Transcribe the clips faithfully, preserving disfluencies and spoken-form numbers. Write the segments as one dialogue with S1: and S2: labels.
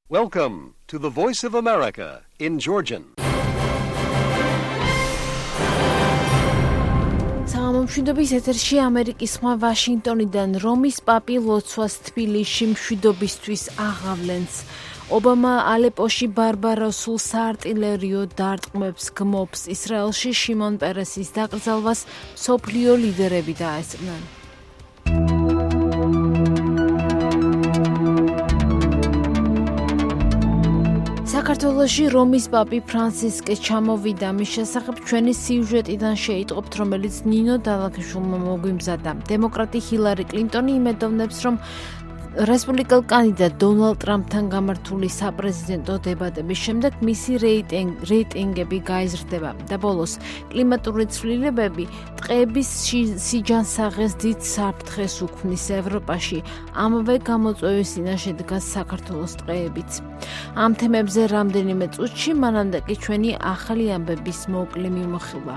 S1: Welcome to the Voice of America in Georgian.
S2: მშვიდობის ეთერში ამერიკის ხმა ვაშინგტონიდან რომის პაპი ლოცვას თბილისში მშვიდობისთვის აღავლენს. ობამა ალეპოში ბარბაროსულ საარტილერიო დარტყმებს გმობს. ისრაელში შიმონ პერესის დაკრძალვას მსოფლიო ლიდერები დაესწრნენ. საქართველოში რომის პაპი ფრანცისკე ჩამოვიდა. მის შესახებ ჩვენი სიუჟეტიდან შეიტყობთ, რომელიც ნინო დალაქიშვილმა მოგვიმზადა. დემოკრატი ჰილარი კლინტონი იმედოვნებს, რომ რესპუბლიკელ კანდიდატ დონალდ ტრამპთან გამართული საპრეზიდენტო დებატების შემდეგ მისი რეიტინგები გაიზრდება და ბოლოს კლიმატური ცვლილებები ტყეების სიჯანსაღეს დიდ საფრთხეს უქმნის ევროპაში. ამავე გამოწვევის წინაშე დგას საქართველოს ტყეებიც. ამ თემებზე რამდენიმე წუთში, მანამდე კი ჩვენი ახალი ამბების მოკლე მიმოხილვა.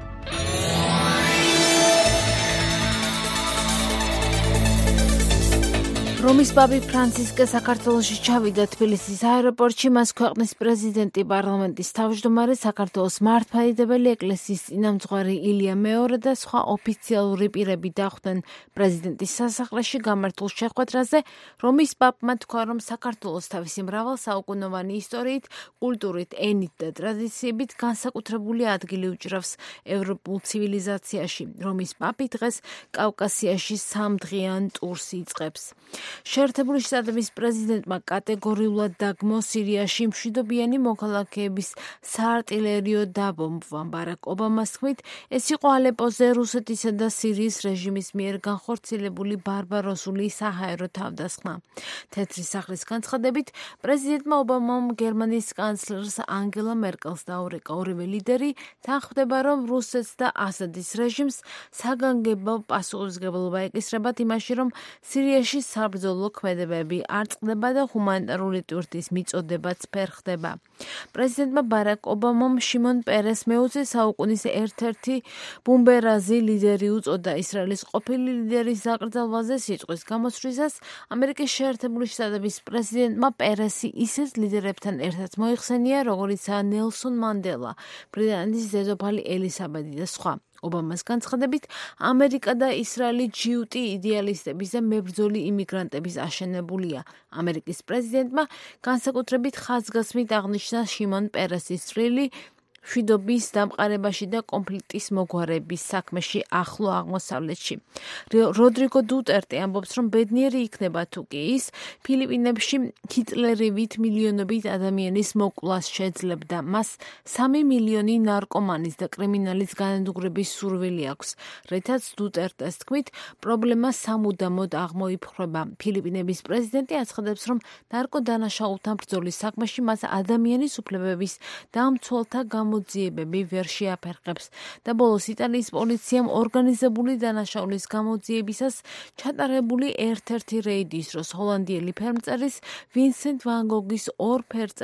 S2: რომის პაპი ფრანცისკე საქართველოში ჩავიდა. თბილისის აეროპორტში მას ქვეყნის პრეზიდენტი, პარლამენტის თავმჯდომარე, საქართველოს მართლმადიდებელი ეკლესიის წინამძღვარი ილია მეორე და სხვა ოფიციალური პირები დახვდნენ პრეზიდენტის სასახლეში გამართულ შეხვედრაზე. რომის პაპმა თქვა, რომ საქართველოს თავისი მრავალსაუკუნოვანი ისტორიით, კულტურით, ენით და ტრადიციებით განსაკუთრებული ადგილი უჭრავს ევროპულ ცივილიზაციაში. რომის პაპი დღეს კავკასიაში სამდღიან ტურს იწყებს. შეერთებული შტატების პრეზიდენტმა კატეგორიულად დაგმო სირიაში მშვიდობიანი მოქალაქეების საარტილერიო დაბომბვა. ბარაკ ობამას თქმით, ეს იყო ალეპოზე რუსეთისა და სირიის რეჟიმის მიერ განხორციელებული ბარბაროსული საჰაერო თავდასხმა. თეთრი სახლის განცხადებით, პრეზიდენტმა ობამამ გერმანიის კანცლერს ანგელა მერკელს დაურეკა. ორივე ლიდერი თანხმდება, რომ რუსეთს და ასადის რეჟიმს საგანგებო პასუხისმგებლობა ეკისრებათ იმაში, რომ სირიაში საბრძოლო ქმედებები არ წყდება და ჰუმანიტარული ტვირთის მიწოდებაც ფერხდება. პრეზიდენტმა ბარაკ ობამამ შიმონ პერეს მეოცე საუკუნის ერთ-ერთი ბუმბერაზი ლიდერი უწოდა. ისრაელის ყოფილი ლიდერის დაკრძალვაზე სიტყვის გამოსვლისას ამერიკის შეერთებული შტატების პრეზიდენტმა პერესი ისეთ ლიდერებთან ერთად მოიხსენია, როგორიცაა ნელსონ მანდელა, ბრიტანეთის დედოფალი ელისაბედი და სხვა. ობამას განცხადებით, ამერიკა და ისრაელი ჯიუტი იდეალისტების და მებრძოლი იმიგრანტების აშენებულია. ამერიკის პრეზიდენტმა განსაკუთრებით ხაზგასმით აღნიშნა შიმონ პერესის წვლილი მშვიდობის დამყარებაში და კონფლიქტის მოგვარების საქმეში ახლო აღმოსავლეთში. როდრიგო დუტერტე ამბობს, რომ ბედნიერი იქნება თუ კი ის ფილიპინებში ჰიტლერივით მილიონობით ადამიანის მოკვლას შეძლებდა. მას სამი მილიონი ნარკომანის და კრიმინალის განადგურების სურვილი აქვს. რითაც დუტერტეს თქმით, პრობლემა სამუდამოდ აღმოიფრხება. ფილიპინების პრეზიდენტი აცხადებს, რომ ნარკოდანაშაულთან ბრძოლის საქმეში მას ადამიანის უფლებების დამცველთა გამოძიებები ვერ შეაფერხებს და ბოლოს იტალიის პოლიციამ ორგანიზებული დანაშაულის გამოძიებისას ჩატარებული ერთ-ერთი რეიდის დროს ჰოლანდიელი ფერმწერის ვინსენტ ვან გოგის ორ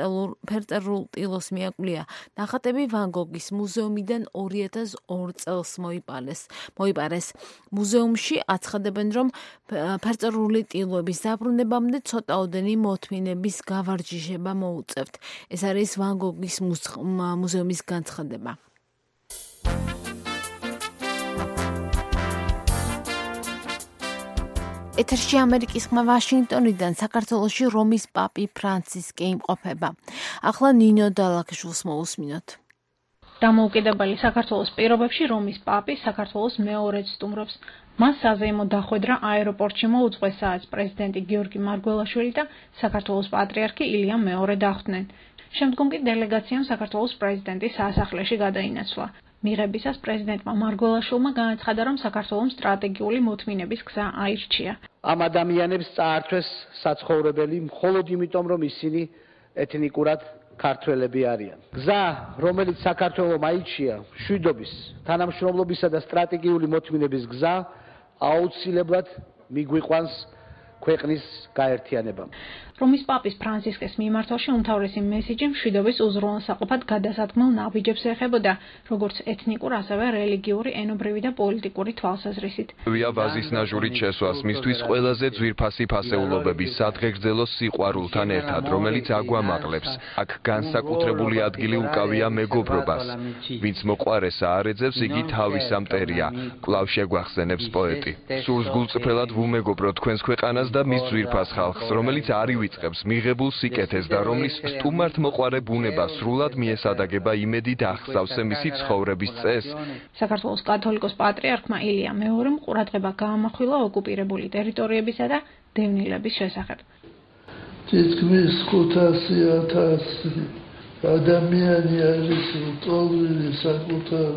S2: ფერწერულ ტილოს მიაკვლია. ნახატები ვან გოგის მუზეუმიდან ორი ათას ორ წელს მოიპარეს. მოიპარეს. მუზეუმში აცხადებენ, რომ ფერწერული ტილოების დაბრუნებამდე ცოტაოდენი მოთმინების გავარჯიშება მოუწევთ. ეს არის ვან გოგის მუზეუმის განცხადება. ეთერში ამერიკის ხმა ვაშინგტონიდან საქართველოში რომის პაპი ფრანცისკე იმყოფება. ახლა ნინო დალაქიშვილს მოусმინოთ.
S3: დამოუკიდებელი საქართველოს პირობებში რომის პაპი საქართველოს მეორედ სტუმრობს. მას საზეიმო დახვედრა აეროპორტში მოუწყვეს, სადაც პრეზიდენტი გიორგი მარგველაშვილი და საქართველოს პატრიარქი ილია მეორე დახვდნენ. შემდგომ კი დელეგაციამ საქართველოს პრეზიდენტის სასახლეში გადაინაცვლა. მიღებისას პრეზიდენტმა მარგველაშვილმა განაცხადა, რომ საქართველოს სტრატეგიული მოთმინების გზა აირჩია.
S4: ამ ადამიანებს წაართვეს საცხოვრებელი მხოლოდ იმიტომ, რომ ისინი ეთნიკურად ქართველები არიან. გზა, რომელიც საქართველოს აირჩია, მშვიდობის, თანამშრომლობისა და სტრატეგიული მოთმინების გზა, აუცილებლად მიგვიყვანს ქვეყნის გაერთიანებამ.
S3: რომის პაპის ფრანცისკეს მიმართვაში უმთავრესი მესიჯი მშვიდობის უზრუნველსაყოფად გადასათქმელ ნაბიჯებს ეხებოდა, როგორც ეთნიკურ, ასევე რელიგიური, ენობრივი და პოლიტიკური თვალსაზრისით.
S5: ვია ვაზის ნაჟურით შესვას მისთვის ყველაზე ძვირფასი ფასეულობები სადღეგრძელო სიყვარულთან ერთად, რომელიც აგვამაღლებს. აქ განსაკუთრებული ადგილი უკავია მეგობრობას. ვინც მოყვარესა არეძებს, იგი თავის ამტერია, კვლავ შეგვახსენებს პოეტი. სურს გულწრფელად ვუმეგობროთ თქვენს ქვეყანას და მის ძვირფას ხალხს, რომელიც არ ივიწყებს მიღებულ სიკეთეს და რომლის სტუმართ მოყვარე ბუნება სრულად მიესადაგება იმედი და ახსავსე მისი ცხოვრების წესს.
S3: საქართველოს კათოლიკოს პატრიარქმა ილია მეორემ ყურადღება გაამახვილა ოკუპირებული ტერიტორიებისა და დევნილების შესახებ.
S6: თითქმის ხუთასი ათასი ადამიანი არის ლტოლვილი საკუთარ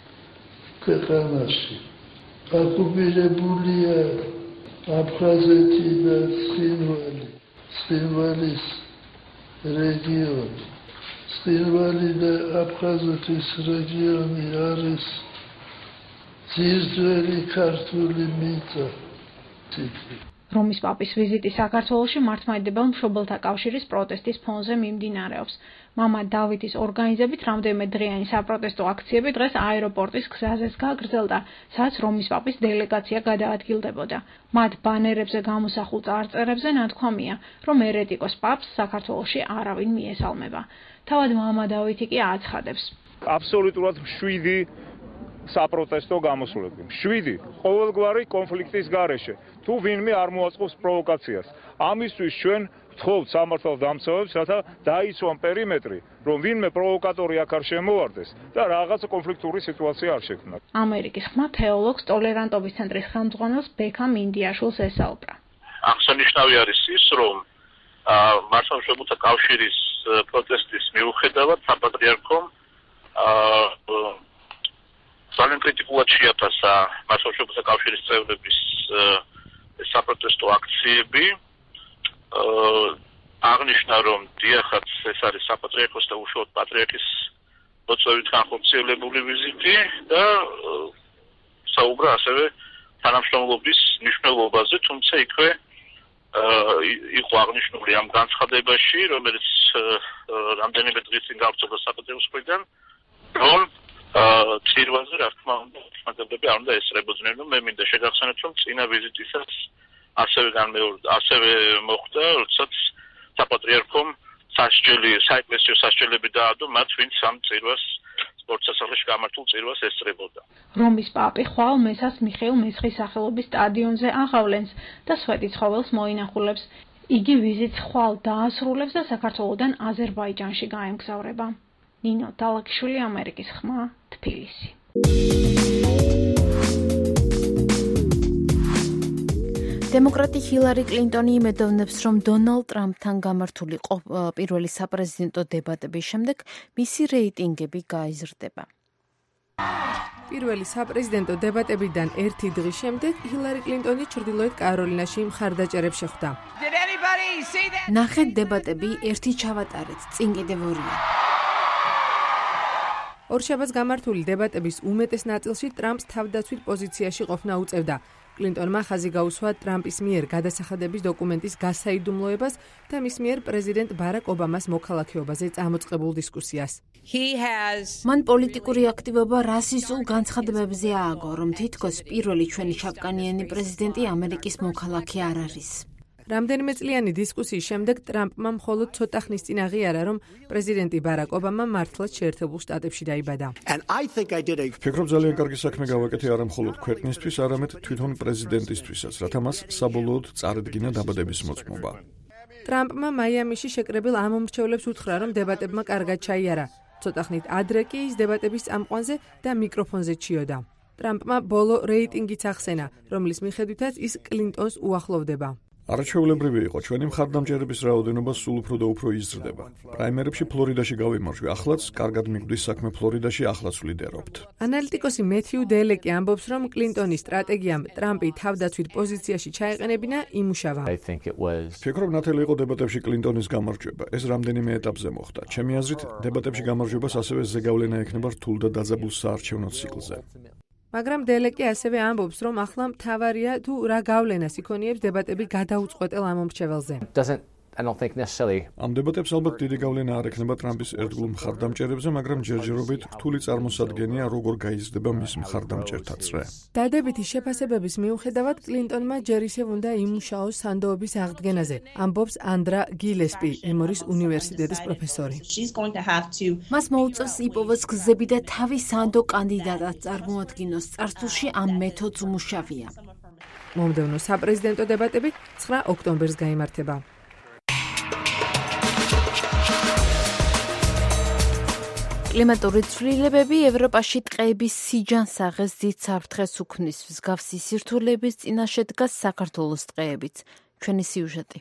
S6: ქვეყანაში. ოკუპირებულია აფხაზეთი და ცხინვალი. ცხინვალის რეგიონი. ცხინვალი და აფხაზეთის რეგიონი არის ძირძველი ქართული მიწა.
S3: რომის პაპის ვიზიტი საქართველოში მართლმადიდებელ მშობელთა კავშირის პროტესტის ფონზე მიმდინარეობს. მამა დავითის ორგანიზებით რამდენიმე დღიანი საპროტესტო აქციები დღეს აეროპორტის გზაზეც გაგრძელდა, სადაც რომის პაპის დელეგაცია გადაადგილდებოდა. მათ ბანერებზე გამოსახულ წარწერებზე ნათქვამია, რომ ერეტიკოს პაპს საქართველოში არავინ მიესალმება. თავად მამა დავითი კი აცხადებს.
S7: აბსოლუტურად მშვიდი საპროტესტო გამოსვლები. მშვიდი ყოველგვარი კონფლიქტის გარეშე. თუ ვინმე არ მოაწყობს პროვოკაციას. ამისთვის ჩვენ ვთხოვთ სამართალდამცავებს, რათა დაიცვან პერიმეტრი, რომ ვინმე პროვოკატორი აქ არ შემოვარდეს და რაღაც კონფლიქტური სიტუაცია არ შექმნას.
S3: ამერიკის ხმა თეოლოგს ტოლერანტობის ცენტრის ხელმძღვანელს ბექამ ინდიაშვილს ესაუბრა.
S8: აღსანიშნავი არის ის, რომ მართლმსაჯულთა კავშირის პროტესტის მიუხედავად საპატრიარქომ ძალიან კრიტიკულად შეაფასა მართლმსაჯულთა კავშირის წევრების საპროტესტო აქციები. აღნიშნა, რომ დიახაც ეს არის საპატრიარქოს და უშუალოდ პატრიარქის მოწვევით განხორციელებული ვიზიტი და საუბრა ასევე თანამშრომლობის მნიშვნელობაზე, თუმცა იქვე იყო აღნიშნული ამ განცხადებაში, რომელიც რამდენიმე დღის წინ გავრცელდა საპატრიარქოს მხრიდან, რომ წირვაზე რა თქმა უნდა ხმადებლები არ უნდა ესწრებოდნენ, რომ მე მინდა შეგახსენოთ, რომ წინა ვიზიტისას ასევე განმეორდა, ასევე მოხდა, როდესაც საპატრიარქომ სასჯელი, საეკლესიო სასჯელები დაადო მათ, ვინც ამ წირვას სპორტსასახლეში გამართულ წირვას ესწრებოდა.
S3: რომის პაპი ხვალ მესას მიხეილ მესხის სახელობის სტადიონზე აღავლენს და სვეტიცხოველს მოინახულებს. იგი ვიზიტს ხვალ დაასრულებს და საქართველოდან აზერბაიჯანში გაემგზავრება. ნინო დალაკიშვილი, ამერიკის ხმა, თბილისი.
S2: დემოკრატი ჰილარი კლინტონი იმედოვნებს, რომ დონალდ ტრამპთან გამართული პირველი საპრეზიდენტო დებატების შემდეგ მისი რეიტინგები გაიზრდება.
S9: პირველი საპრეზიდენტო დებატებიდან ერთი დღის შემდეგ ჰილარი კლინტონი ჩრდილოეთ კაროლინაში მხარდაჭერებს შეხვდა.
S2: ნახეთ დებატები, ერთი ჩავატარეთ, წინ კიდევ ორია.
S9: ორშაბათს გამართული დებატების უმეტეს ნაწილში ტრამპს თავდაცვით პოზიციაში ყოფნა უწევდა. კლინტონმა ხაზი გაუსვა ტრამპის მიერ გადასახადების დოკუმენტის გასაიდუმლოებას და მის მიერ პრეზიდენტ ბარაკ ობამას მოქალაქეობაზე წამოწყებულ დისკუსიას.
S2: მან პოლიტიკური აქტივობა რასისტულ განცხადებებზე ააგო, რომ თითქოს პირველი ჩვენი ჩაფკანიანი პრეზიდენტი ამერიკის მოქალაქე არ არის.
S9: რამდენიმე წლიანი დისკუსიის შემდეგ ტრამპმა მხოლოდ ცოტა ხნის წინ აღიარა, რომ პრეზიდენტი ბარაკ ობამა მართლაც შეერთებულ შტატებში დაიბადა.
S10: ვფიქრობ, ძალიან კარგი საქმე გავაკეთე არა მხოლოდ ქვეყნისთვის, არამედ თვითონ პრეზიდენტისთვისაც, რათა მას საბოლოოდ წარედგინა დაბადების მოწმობა.
S9: ტრამპმა მაიამიში შეკრებილ ამომრჩევლებს უთხრა, რომ დებატებმა კარგად ჩაიარა. ცოტა ხნით ადრე კი ის დებატების წამყვანზე და მიკროფონზე ჩიოდა. ტრამპმა ბოლო რეიტინგიც ახსენა, რომლის მიხედვითაც ის კლინტონს უახლოვდება.
S10: არაჩვეულებრივი იყო, ჩვენი მხარდამჭერების რაოდენობა სულ უფრო და უფრო იზრდება. პრაიმერებში ფლორიდაში გავიმარჯვე, ახლაც კარგად მიგვდის საქმე ფლორიდაში, ახლაც ვლიდერობთ.
S9: ანალიტიკოსი მეთიუ დელეკი ამბობს, რომ კლინტონის სტრატეგიამ ტრამპი თავდაცვით პოზიციაში ჩაეყენებინა იმუშავა.
S10: ვფიქრობ, ნათელი იყო დებატებში კლინტონის გამარჯვება. ეს რამდენიმე ეტაპზე მოხდა. ჩემი აზრით, დებატებში გამარჯვებას ასევე ზეგავლენა ექნება რთულ და დაძაბულ საარჩევნო ციკლზე.
S9: მაგრამ დელეკი ასევე ამბობს, რომ ახლა მთავარია თუ რა გავლენას იქონიებს დებატები გადაუწყვეტელ ამომრჩეველზე.
S11: I don't think necessarily.
S10: ამ დებატებს ალბათ დიდი გავლენა არ ექნება ტრამპის ერთგულ მხარდამჭერებზე, მაგრამ ჯერჯერობით რთული წარმოსადგენია, როგორ გაიზრდება მის მხარდამჭერთა წრე.
S9: დადებითი შეფასებების მიუხედავად, კლინტონმა ჯერ ისევ უნდა იმუშაოს სანდოების აღდგენაზე, ამბობს ანდრა გილესპი, ემორის უნივერსიტეტის პროფესორი.
S2: მას მოუწევს იპოვოს გზები და თავის სანდო კანდიდატად წარმოადგინოს. წარსულში ამ მეთოდს უმუშავია.
S9: მომდევნო საპრეზიდენტო დებატები ცხრა ოქტომბერს გაიმართება.
S2: კლიმატური ცვლილებები ევროპაში ტყეების სიჯანსაღეს დიდ საფრთხეს უქმნის. მსგავსი სირთულეების წინაშე დგას საქართველოს ტყეებიც. ჩვენი სიუჟეტი.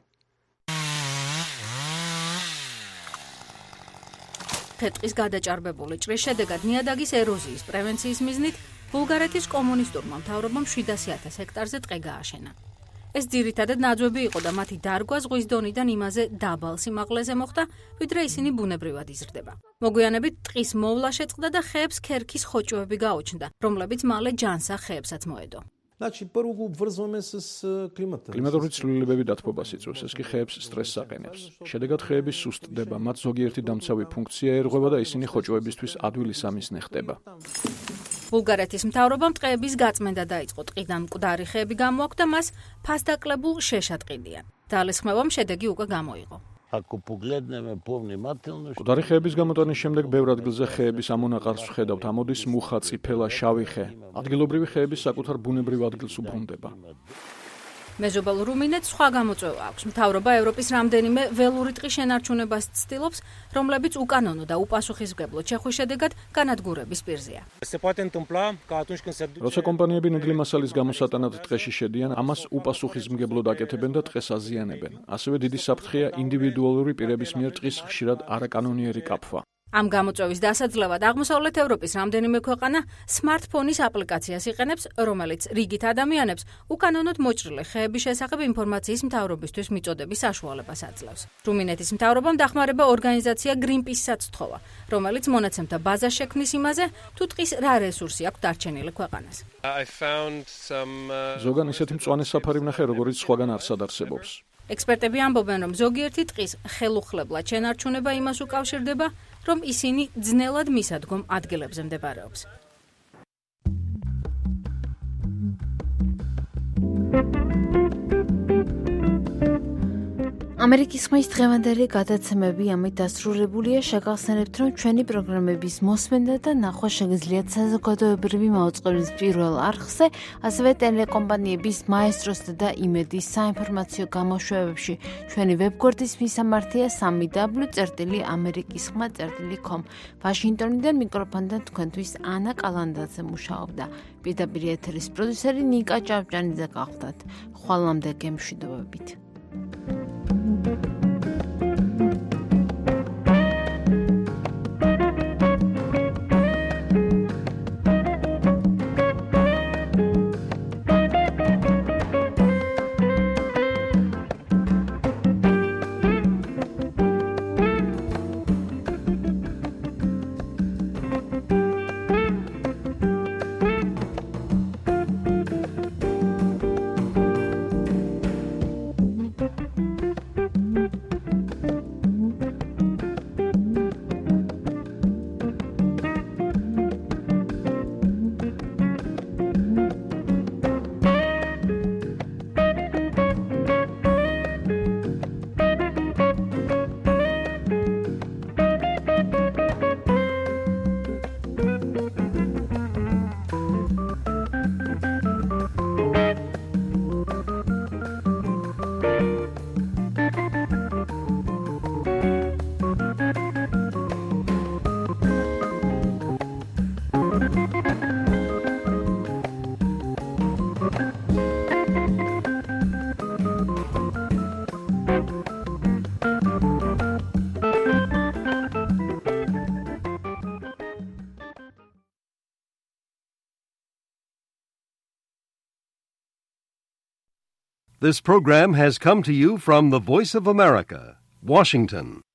S12: თეთყის გადაჭარბებული ჭრის შედეგად ნიადაგის ეროზიის პრევენციის მიზნით ბულგარეთის კომუნისტურმა მთავრობამ შვიდასი ათას ჰექტარზე ტყე გააშენა. ეს ძირითადად ნაძვები იყო და მათი დარგვა ზღვის დონიდან იმაზე დაბალ სიმაღლეზე მოხდა, ვიდრე ისინი ბუნებრივად იზრდება. მოგვიანებით ტყის მოვლა შეწყდა და ხეებს ქერქის ხოჭოები გაუჩნდა, რომლებიც მალე ჯანსაღ ხეებსაც მოედო.
S10: კლიმატური ცვლილებები დათბობას იწვევს, ეს კი ხეებს სტრესს აყენებს. შედეგად ხეები სუსტდება, მათ ზოგიერთი დამცავი ფუნქცია ერღვება და ისინი ხოჭოებისთვის ადვილი სამიზნე ხდება.
S12: ბულგარეთის მთავრობამ ტყეების გაწმენდა დაიწყო. ტყიდან მკვდარი ხეები გამოაქვთ და მას ფასდაკლებულ შეშად ყიდიან. ძალისხმევამ შედეგი უკვე გამოიღო.
S10: მკვდარი ხეების გამოტანის შემდეგ ბევრ ადგილზე ხეების ამონაყარს ვხედავთ. ამოდის მუხა, წიფელა, შავი ხე. ადგილობრივი ხეების საკუთარ ბუნებრივ ადგილს უბრუნდება.
S12: მეზობელ რუმინეთს სხვა გამოწვევა აქვს. მთავრობა ევროპის რამდენიმე ველური ტყის შენარჩუნებას ცდილობს, რომლებიც უკანონო და უპასუხისმგებლო ჩეხვის შედეგად განადგურების პირზეა.
S10: როცა კომპანიები ნედლი მასალის გამოსატანად ტყეში შედიან, ამას უპასუხისმგებლოდ აკეთებენ და ტყეს აზიანებენ. ასევე დიდი საფრთხეა ინდივიდუალური პირების მიერ ტყის ხშირად არაკანონიერი კაფვა.
S12: ამ გამოწვევის დასაძლევად აღმოსავლეთ ევროპის რამდენიმე ქვეყანა სმარტფონის აპლიკაციას იყენებს, რომელიც რიგით ადამიანებს უკანონოდ მოჭრილი ხეების შესახებ ინფორმაციის მთავრობისთვის მიწოდების საშუალებას აძლევს. რუმინეთის მთავრობამ დახმარება ორგანიზაცია Greenpeace-საც თხოვა, რომელიც მონაცემთა ბაზას შექმნის იმაზე, თუ ტყის რა რესურსი აქვს დარჩენილი ქვეყანას.
S10: ზოგან ისეთი მწვანე საფარი ვნახე, როგორც სხვაგან არსად არსებობს.
S12: ექსპერტები ამბობენ, რომ ზოგიერთი ტყის ხელუხლებლად შენარჩუნება იმას უკავშირდება, რომ ისინი ძნელად მისადგომ ადგილებზე მდებარეობს.
S2: ამერიკის ხმის დღევანდელი გადაცემები ამით დასრულებულია. შეგახსენებთ, რომ ჩვენი პროგრამების მოსმენდა და ნახვა შეგიძლიათ საზოგადოებრივი მაუწყებლის პირველ არხზე, ასევე ტელეკომპანიების მაესტროსა და იმედის საინფორმაციო გამოშვებებში. ჩვენი ვებგვერდის მისამართია სამი დაბლიუ წერტილი ამერიკის ხმა წერტილი com. ვაშინგტონიდან მიკროფონთან თქვენთვის ანა კალანდაძე მუშაობდა. პირდაპირ ეთერის პროდიუსერი ნიკა ჭავჭანიძე გახლდათ. ხვალამდე გემშვიდობებით.
S1: This program has come to you from the Voice of America, Washington.